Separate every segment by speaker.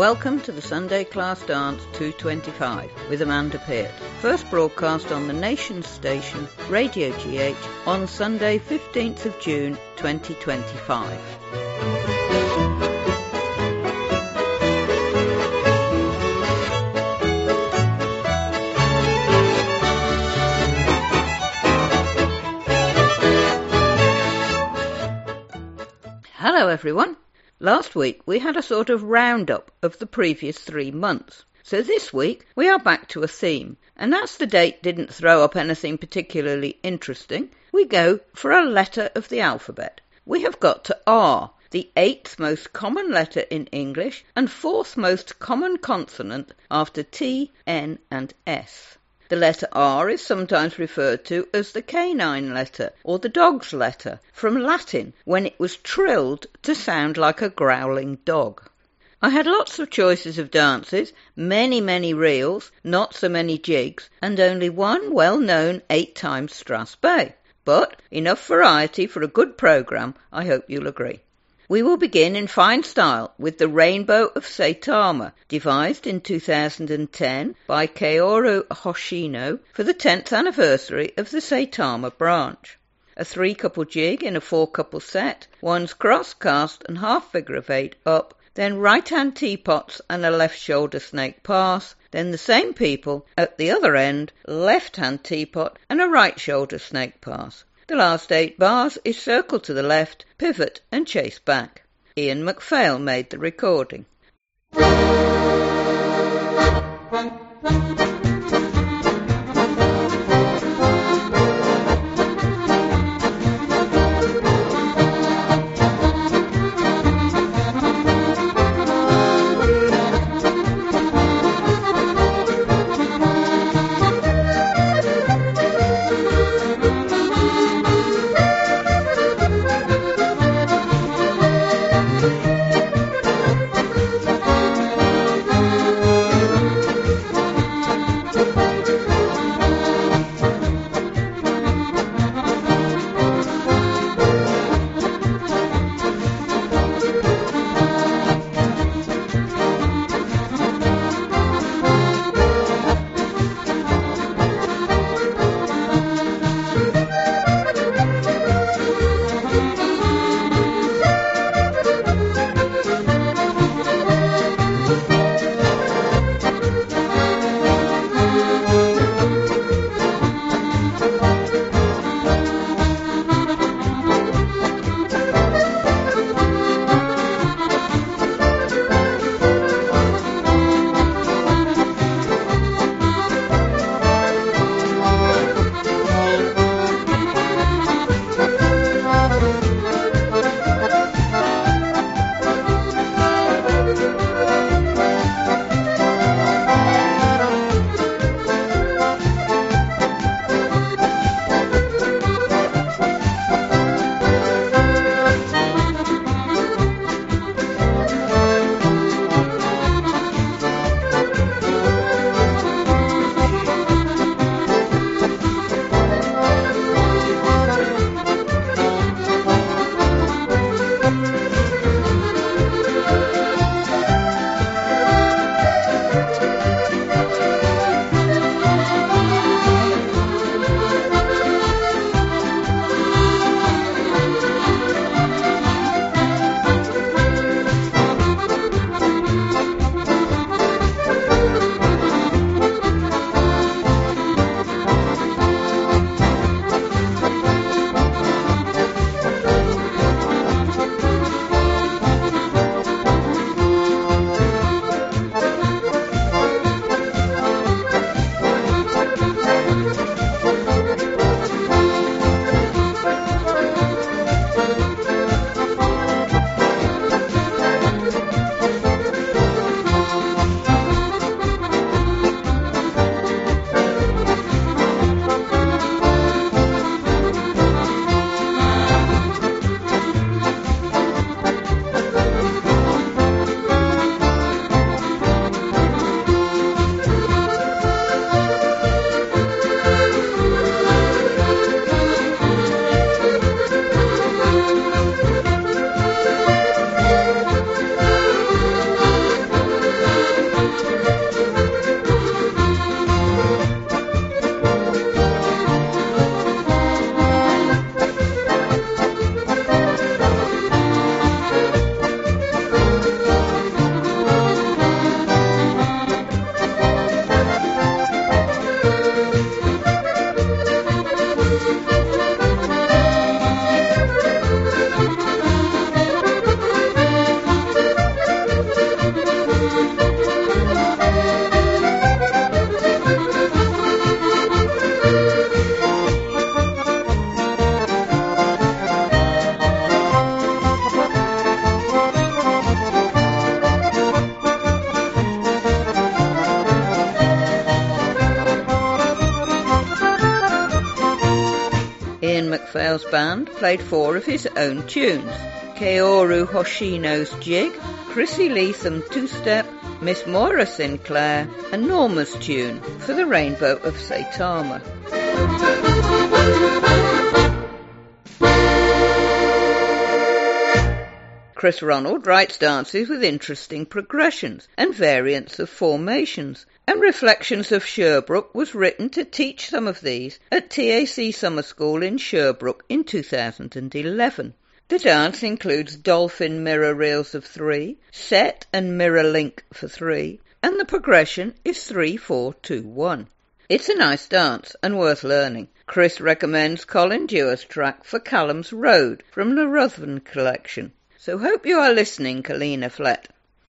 Speaker 1: Welcome to the Sunday Class Dance 225 with Amanda Peart. First broadcast on the nation's station, Radio GH, on Sunday 15th of June 2025. Hello everyone. Last week we had a sort of roundup of the previous 3 months. So this week we are back to a theme, and as the date didn't throw up anything particularly interesting, we go for a letter of the alphabet. We have got to R, the 8th most common letter in English and 4th most common consonant after T, N and S. The letter R is sometimes referred to as the canine letter or the dog's letter, from Latin, when it was trilled to sound like a growling dog. I had lots of choices of dances, many reels, not so many jigs, and only one well-known 8-time Strathspey. But enough variety for a good programme, I hope you'll agree. We will begin in fine style with the Rainbow of Saitama, devised in 2010 by Kaoru Hoshino for the 10th anniversary of the Saitama branch. A 3-couple jig in a 4-couple set, one's cross, cast and half figure of 8 up, then right-hand teapots and a left shoulder snake pass, then the same people at the other end, left-hand teapot and a right shoulder snake pass. The last 8 bars is circle to the left, pivot and chase back. Ian MacPhail made the recording. Ian MacPhail's band played 4 of his own tunes: Kaoru Hoshino's Jig, Chrissy Leatham Two-Step, Miss Moira Sinclair and Norma's tune For the Rainbow of Saitama. Chris Ronald writes dances with interesting progressions and variants of formations, and Reflections of Sherbrooke was written to teach some of these at TAC Summer School in Sherbrooke in 2011. The dance includes dolphin mirror reels of 3, set and mirror link for 3, and the progression is 3-4-2-1. It's a nice dance and worth learning. Chris recommends Colin Dewar's track for Callum's Road from the Ruthven collection. So hope you are listening, Kalina Flett.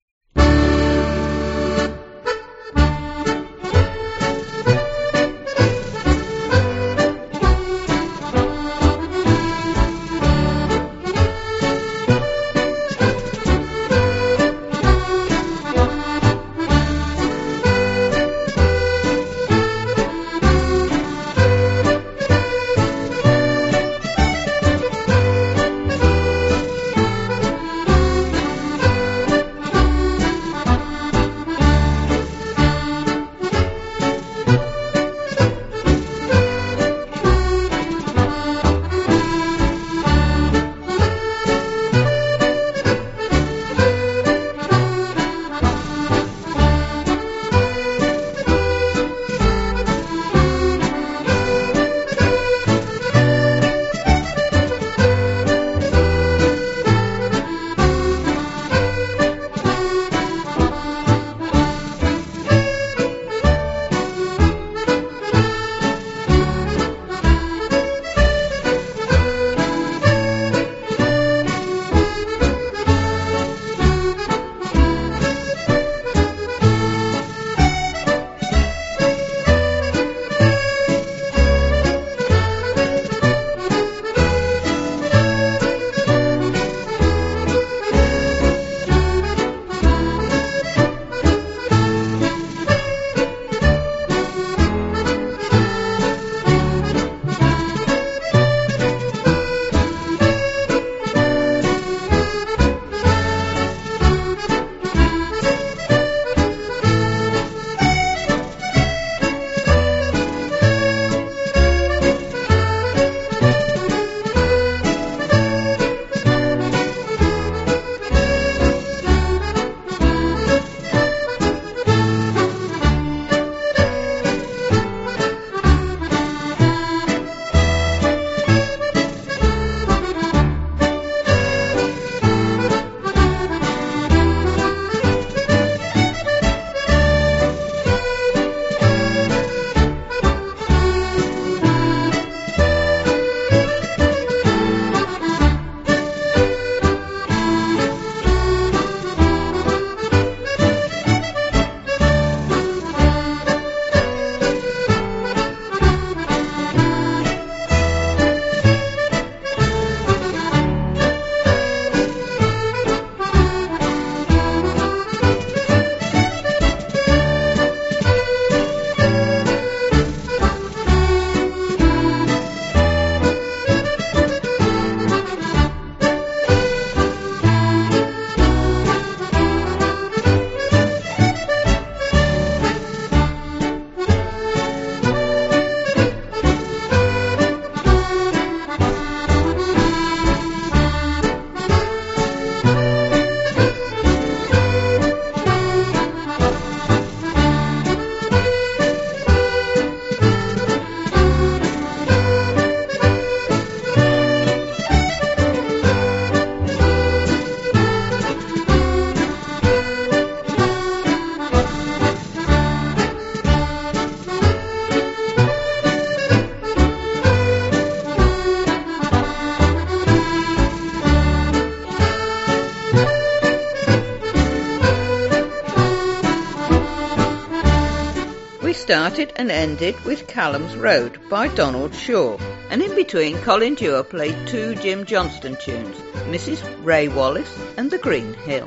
Speaker 1: Started and ended with Callum's Road by Donald Shaw, and in between Colin Dewar played 2 Jim Johnston tunes, Mrs. Ray Wallace and The Green Hill.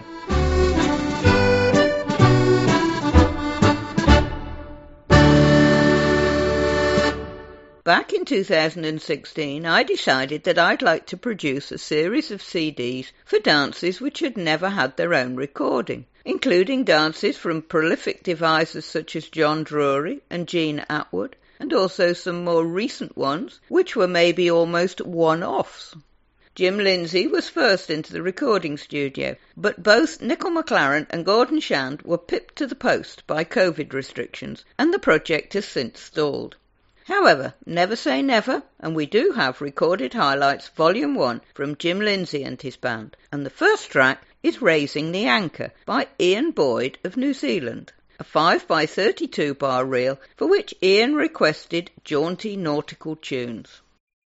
Speaker 1: Back in 2016, I decided that I'd like to produce a series of CDs for dances which had never had their own recording, including dances from prolific devisers such as John Drury and Jean Atwood, and also some more recent ones, which were maybe almost one-offs. Jim Lindsay was first into the recording studio, but both Nicol McLaren and Gordon Shand were pipped to the post by COVID restrictions, and the project has since stalled. However, never say never, and we do have Recorded Highlights Volume 1 from Jim Lindsay and his band, and the first track is Raising the Anchor by Ian Boyd of New Zealand, a 5x32 bar reel for which Ian requested jaunty nautical tunes.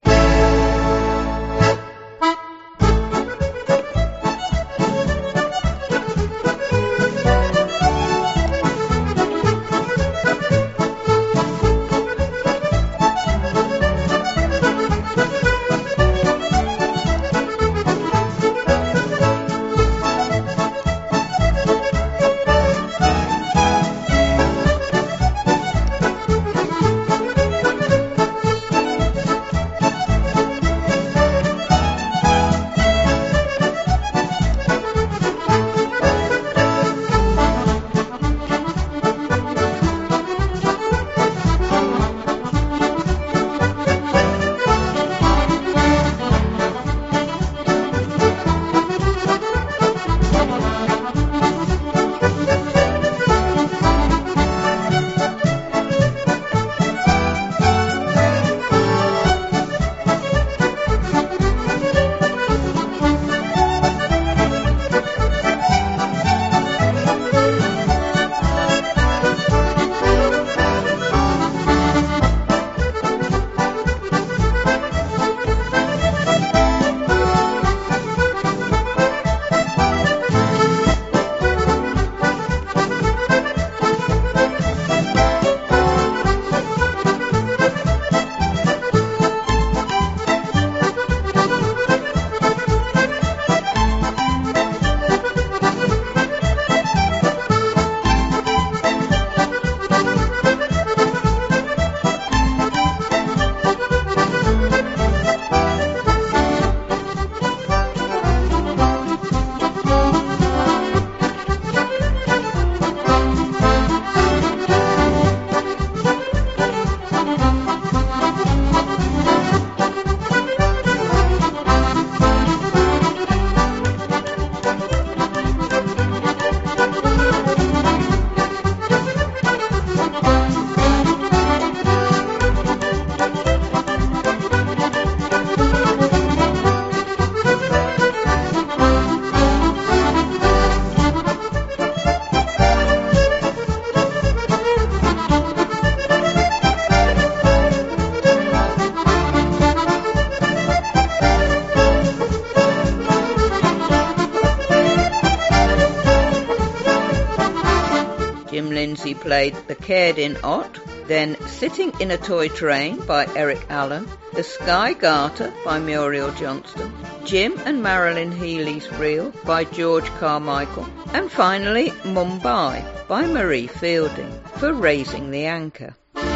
Speaker 1: Jim Lindsay played The Caird-in Ott, then Sitting in a Toy Train by Eric Allen, The Sky Garter by Muriel Johnston, Jim and Marilyn Healy's Reel by George Carmichael, and finally Mumbai by Marie Fielding for Raising the Anchor.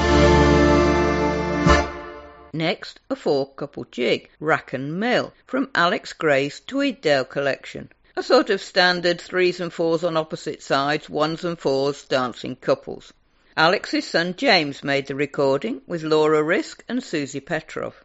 Speaker 1: Next, a four-couple jig, Rack and Mill, from Alex Gray's Tweeddale collection. A sort of standard 3s and 4s on opposite sides, 1s and 4s dancing couples. Alex's son James made the recording with Laura Risk and Susie Petrov.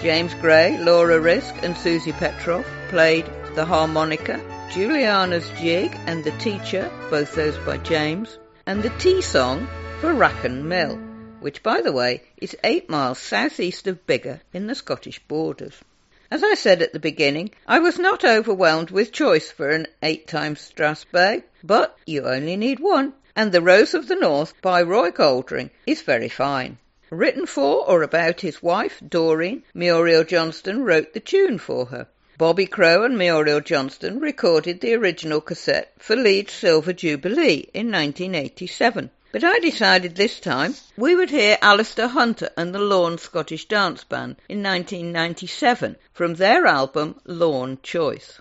Speaker 1: James Gray, Laura Risk and Susie Petroff played the harmonica, Juliana's Jig and The Teacher, both those by James, and the tea song for Wracken Mill, which, by the way, is 8 miles southeast of Biggar in the Scottish borders. As I said at the beginning, I was not overwhelmed with choice for an 8-time Strasbourg, but you only need one, and The Rose of the North by Roy Goldring is very fine. Written for or about his wife, Doreen, Muriel Johnston wrote the tune for her. Bobby Crow and Muriel Johnston recorded the original cassette for Leeds Silver Jubilee in 1987. But I decided this time we would hear Alistair Hunter and the Lorne Scottish Dance Band in 1997 from their album Lorne Choice.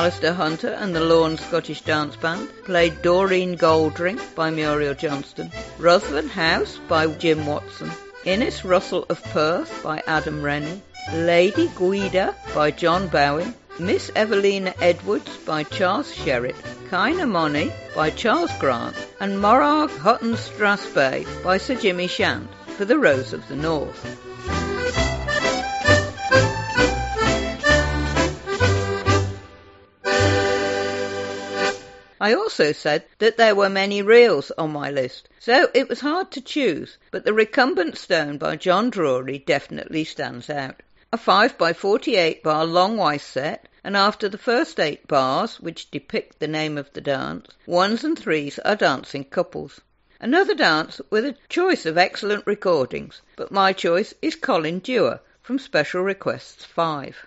Speaker 1: Alistair Hunter and the Lawn Scottish Dance Band played Doreen Goldring by Muriel Johnston, Ruthven House by Jim Watson, Innes Russell of Perth by Adam Rennie, Lady Guida by John Bowen, Miss Evelina Edwards by Charles Sherritt, Kaina Money by Charles Grant, and Morag Hutton Strathspey by Sir Jimmy Shand for the Rose of the North. I also said that there were many reels on my list, so it was hard to choose, but the Recumbent Stone by John Drury definitely stands out. A 5x48 bar long waist set, and after the first 8 bars, which depict the name of the dance, 1s and 3s are dancing couples. Another dance with a choice of excellent recordings, but my choice is Colin Dewar from Special Requests 5.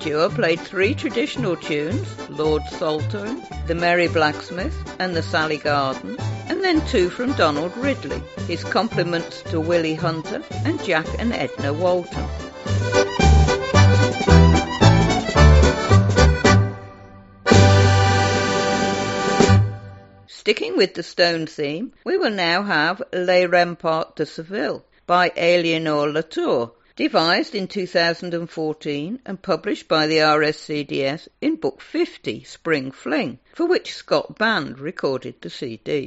Speaker 1: Duo played 3 traditional tunes, Lord Saltern, The Merry Blacksmith and The Sally Garden, and then 2 from Donald Ridley, his compliments to Willie Hunter and Jack and Edna Walton. Sticking with the Stone theme, we will now have Les Remparts de Seville by Eleanor Latour, devised in 2014 and published by the RSCDS in Book 50, Spring Fling, for which Scott Band recorded the CD.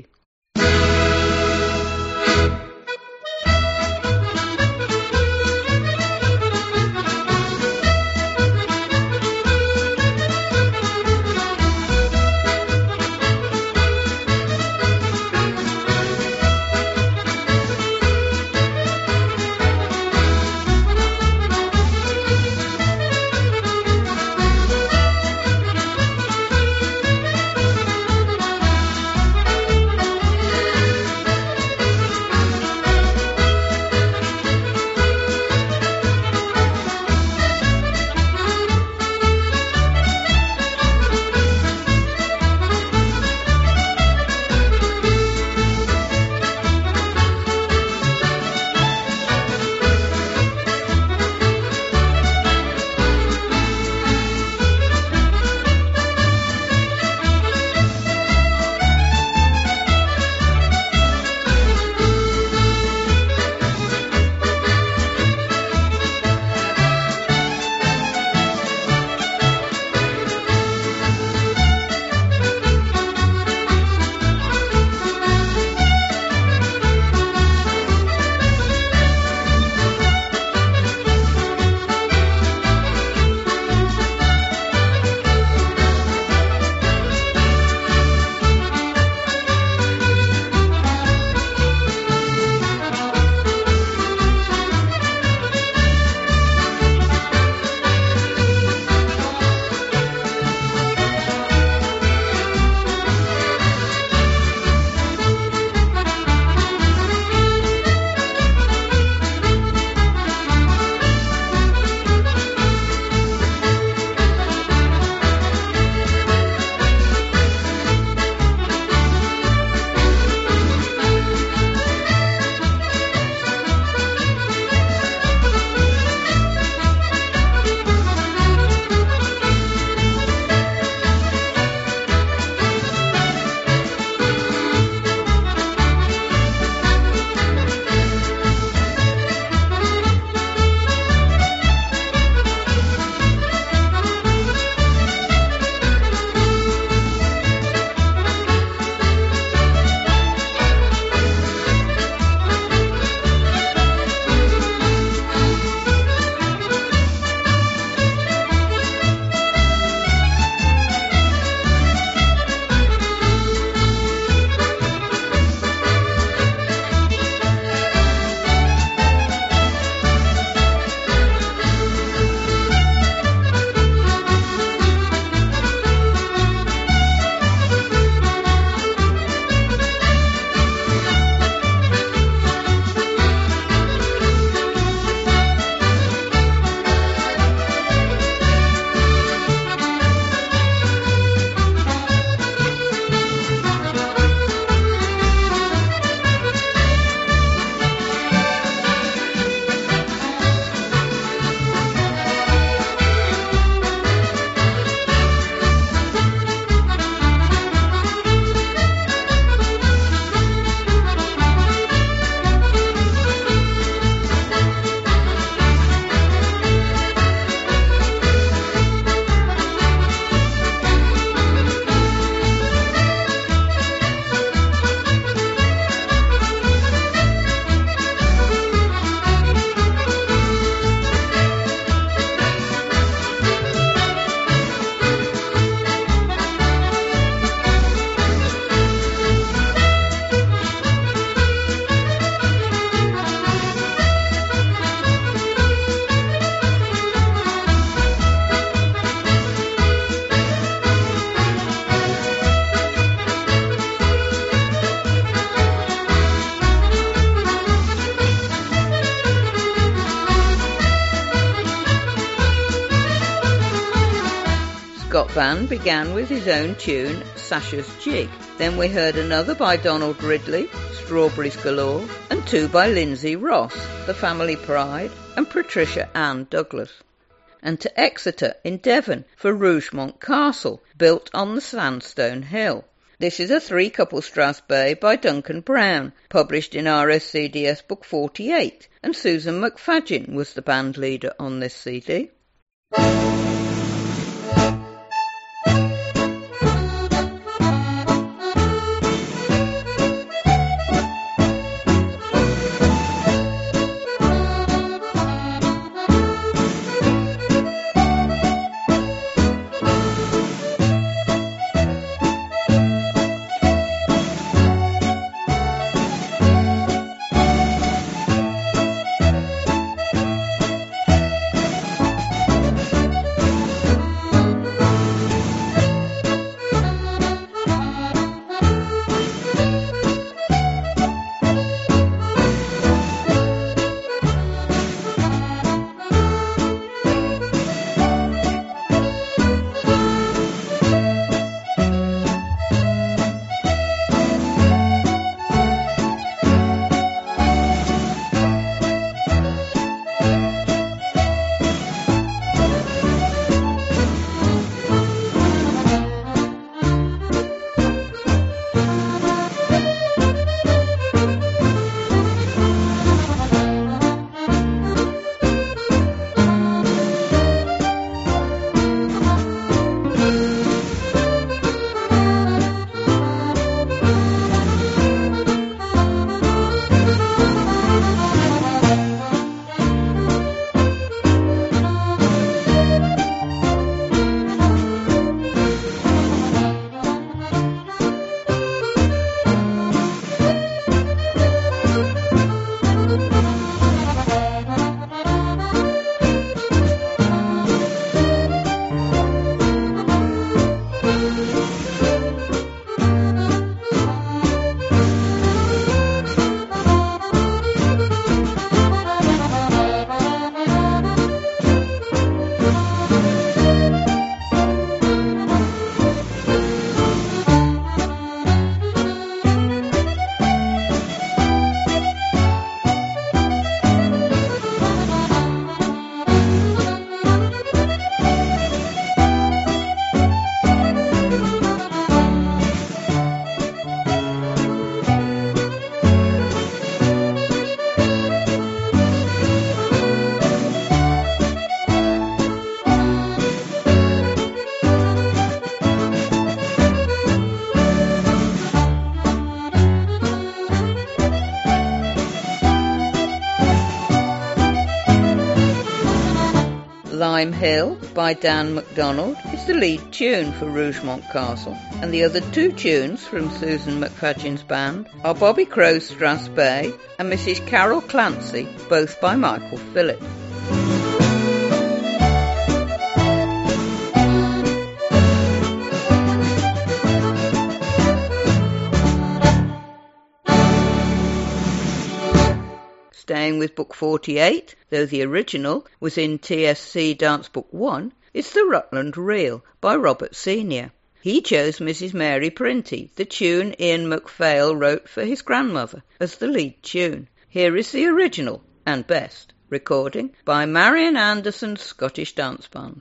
Speaker 1: Scott Band began with his own tune, Sasha's Jig. Then we heard another by Donald Ridley, Strawberries Galore, and two by Lindsay Ross, The Family Pride, and Patricia Ann Douglas. And to Exeter in Devon for Rougemont Castle, built on the Sandstone Hill. This is a three-couple Strathspey by Duncan Brown, published in RSCDS Book 48, and Susan McFadyen was the band leader on this CD. Lime Hill by Dan MacDonald is the lead tune for Rougemont Castle, and the other two tunes from Susan McFadyen's band are Bobby Crow's Strathspey and Mrs. Carol Clancy, both by Michael Phillip. Staying with Book 48, though the original was in TSC Dance Book 1, is The Rutland Reel by Robert Senior. He chose Mrs. Mary Printy, the tune Ian MacPhail wrote for his grandmother, as the lead tune. Here is the original, and best, recording by Marian Anderson's Scottish Dance Band.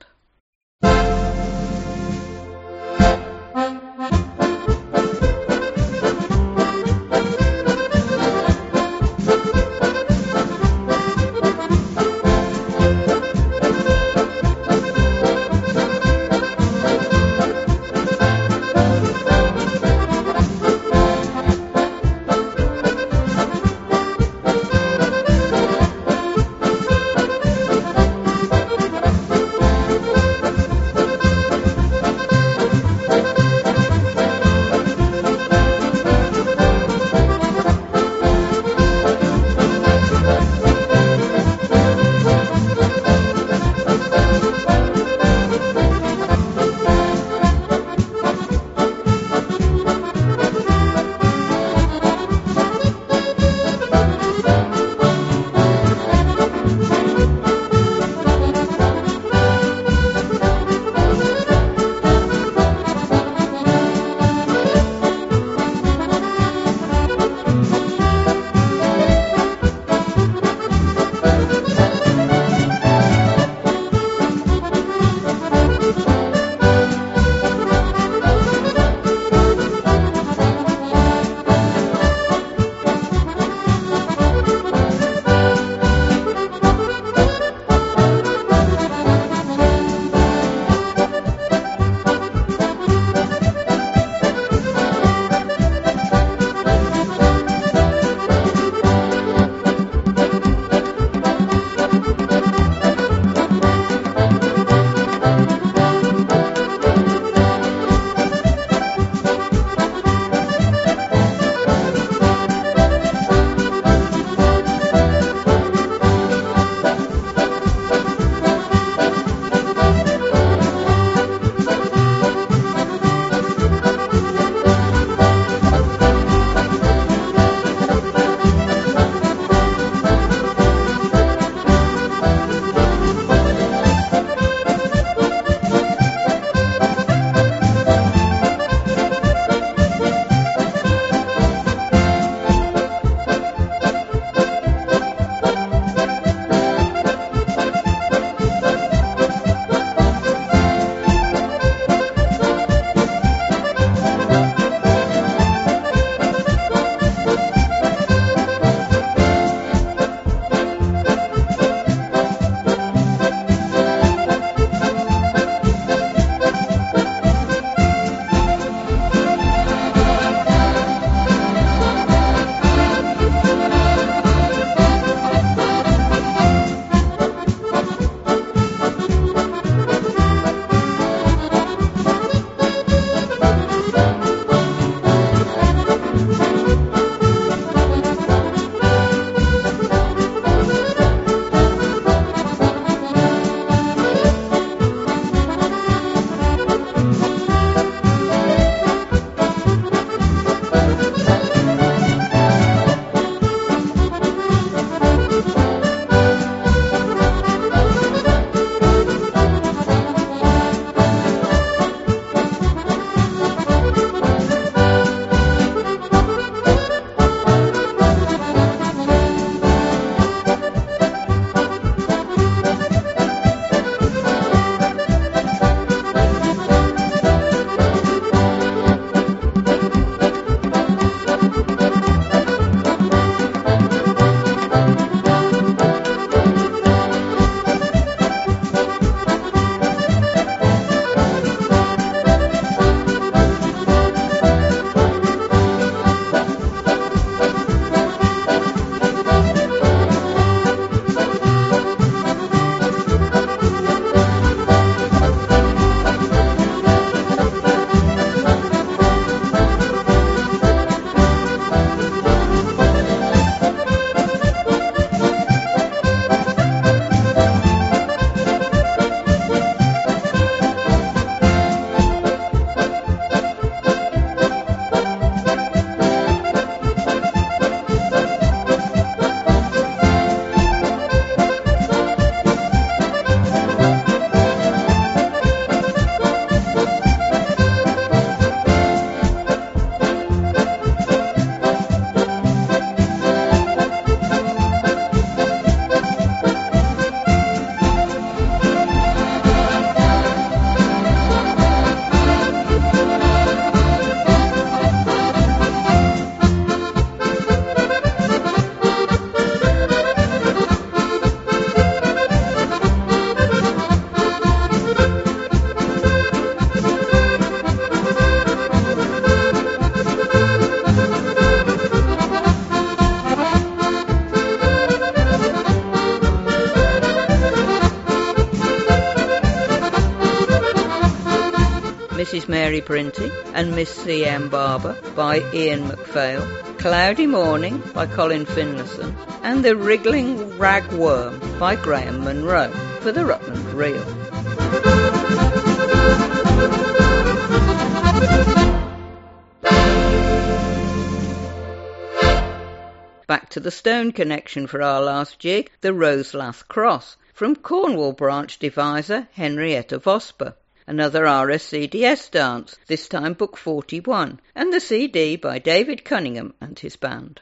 Speaker 1: Mrs. Mary Brinty and Miss C.M. Barber by Ian MacPhail, Cloudy Morning by Colin Finlayson, and The Wriggling Ragworm by Graham Munro for the Rutland Reel. Back to the Stone connection for our last jig, the Roselath Cross, from Cornwall branch deviser Henrietta Vosper. Another RSCDS dance, this time book 41, and the CD by David Cunningham and his band.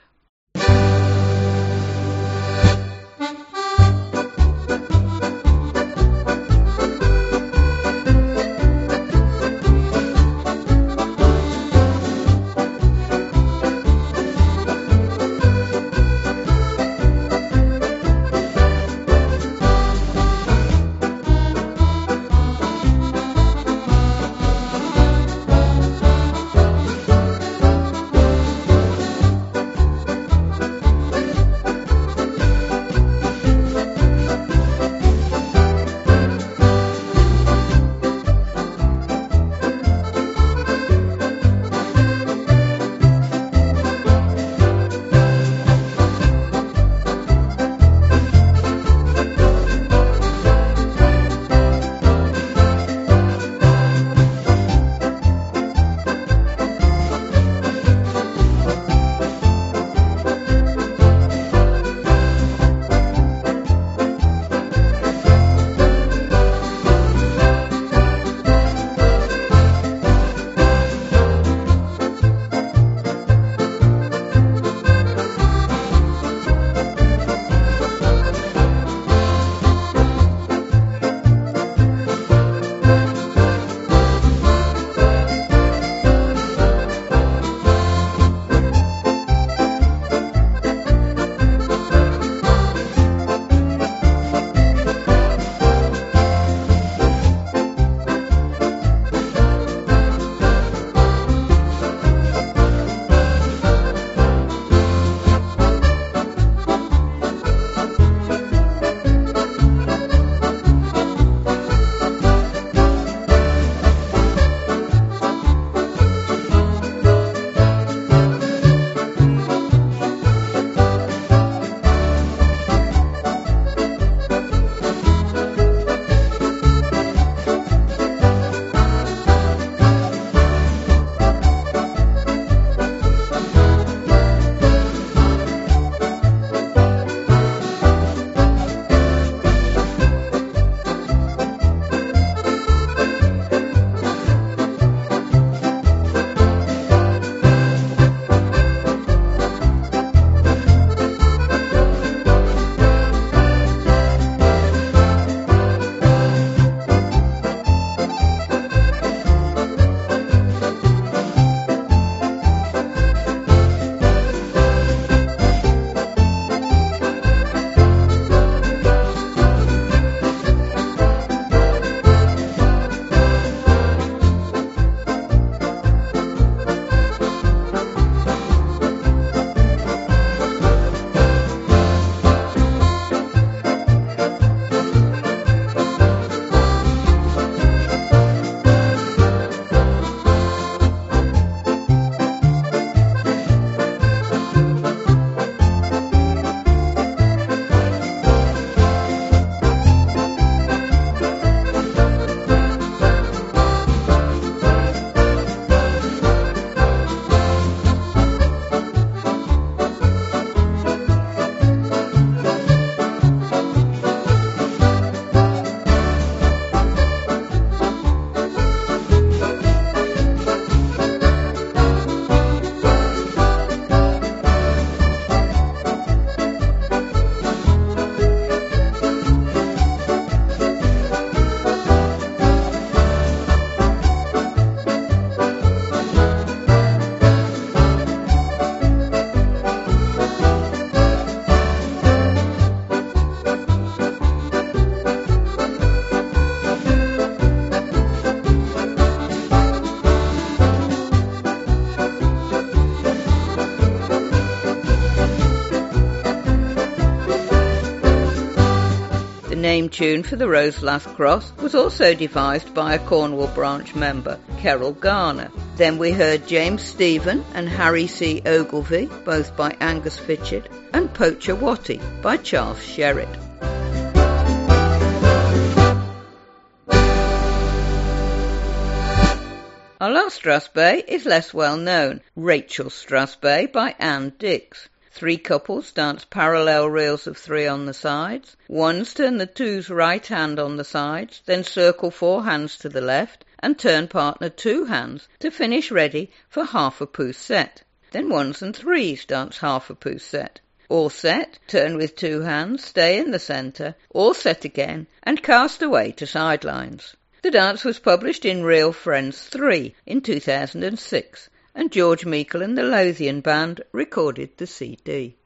Speaker 1: name tune for the Rose Last Cross was also devised by a Cornwall branch member, Kerrol Garner. Then we heard James Stephen and Harry C. Ogilvie, both by Angus Fitchett, and Poacher Watty by Charles Sherritt. Our last Strathspey is less well known, Rachel Strathspey by Anne Dix. 3 couples dance parallel reels of 3 on the sides. Ones turn the two's right hand on the sides, then circle 4 hands to the left and turn partner 2 hands to finish ready for half a poussette. Then ones and threes dance half a poussette. All set, turn with 2 hands, stay in the centre, all set again, and cast away to sidelines. The dance was published in Real Friends 3 in 2006, and George Meikle and the Lothian Band recorded the CD.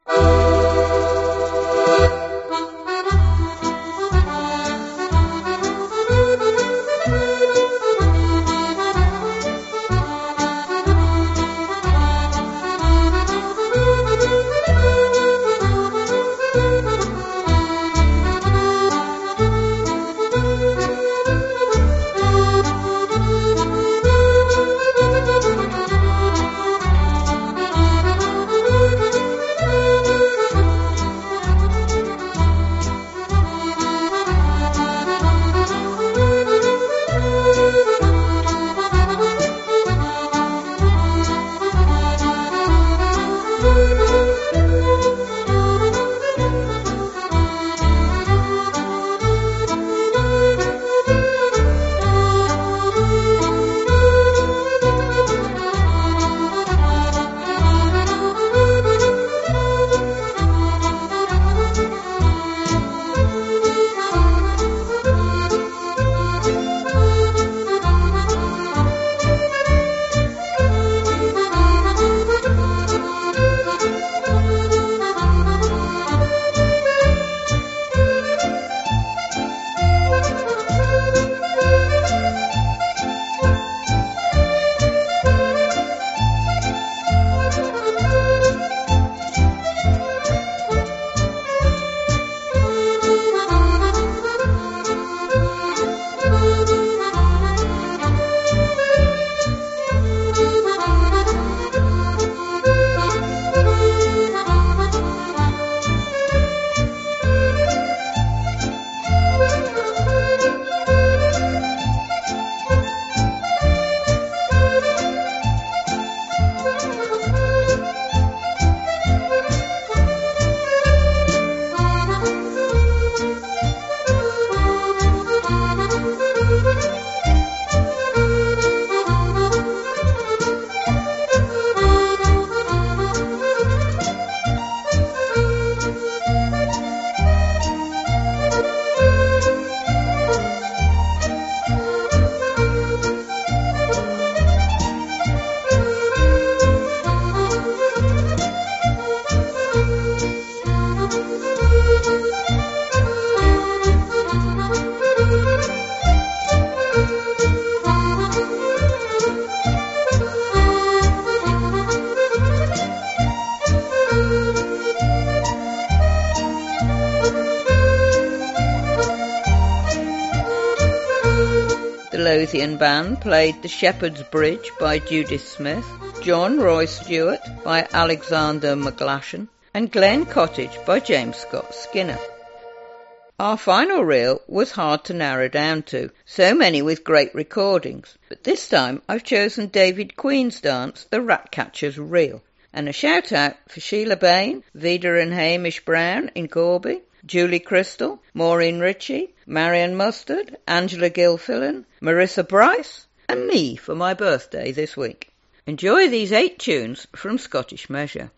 Speaker 1: Lothian Band played The Shepherd's Bridge by Judith Smith, John Roy Stewart by Alexander McGlashan, and Glen Cottage by James Scott Skinner. Our final reel was hard to narrow down to, so many with great recordings, but this time I've chosen David Queen's dance, The Ratcatcher's Reel, and a shout out for Sheila Bain, Vida and Hamish Brown in Corby, Julie Crystal, Maureen Ritchie, Marion Mustard, Angela Gilfillan, Marissa Bryce, and me for my birthday this week. Enjoy these 8 tunes from Scottish Measure.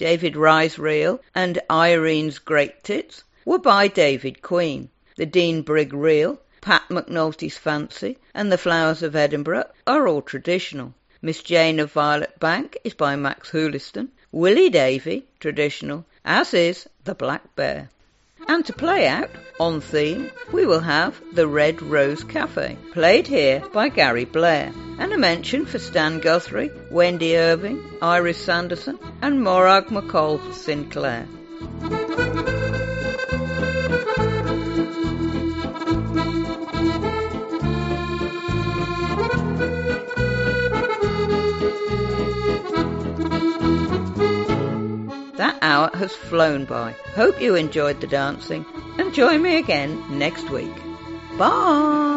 Speaker 1: David Rye's Reel and Irene's Great Tits were by David Queen. The Dean Brigg Reel, Pat McNulty's Fancy and The Flowers of Edinburgh are all traditional. Miss Jane of Violet Bank is by Max Houliston. Willie Davy, traditional, as is The Black Bear. And to play out, on theme, we will have The Red Rose Cafe, played here by Gary Blair, and a mention for Stan Guthrie, Wendy Irving, Iris Sanderson and Morag McCall Sinclair. That hour has flown by. Hope you enjoyed the dancing and join me again next week. Bye!